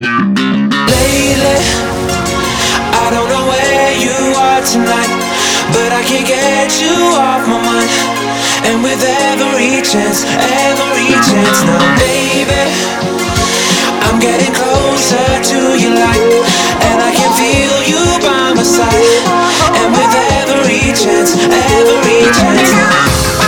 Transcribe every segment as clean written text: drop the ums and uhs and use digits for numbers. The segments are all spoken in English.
Lately, I don't know where you are tonight, but I can't get you off my mind. And with every chance now, baby, I'm getting closer to your light, and I can feel you by my side. And with every chance now.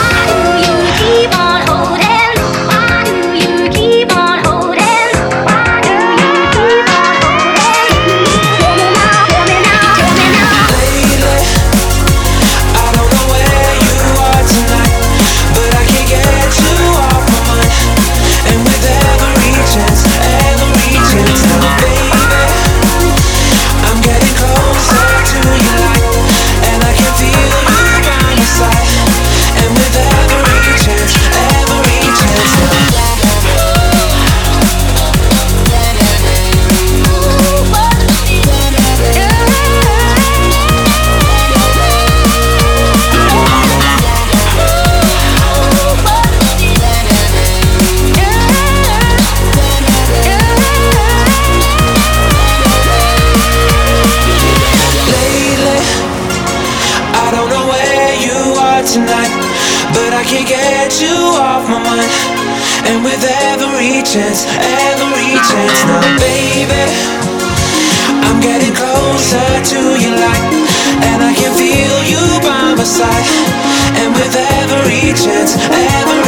Tonight, but I can't get you off my mind. And with every chance now, baby, I'm getting closer to your light, and I can feel you by my side. And with every chance